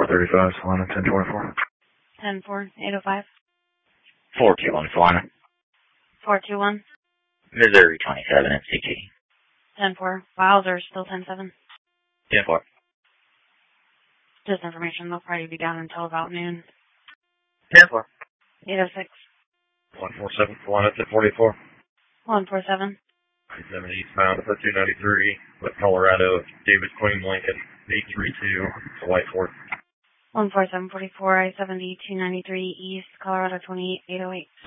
35, Salina, 1024. 10-4, 805. 421 Salina. 421. Missouri 27 NCG. 10-4. Wowzer, still 10-7. 10-4. Just information, they'll probably be down until about noon. 10-4. 806. 147, Salina, 1044. 147. 70 eastbound at 293, with Colorado, David Queen Lincoln, 832, to White Fort. 14744, I-70, 293 East, Colorado 28, 808.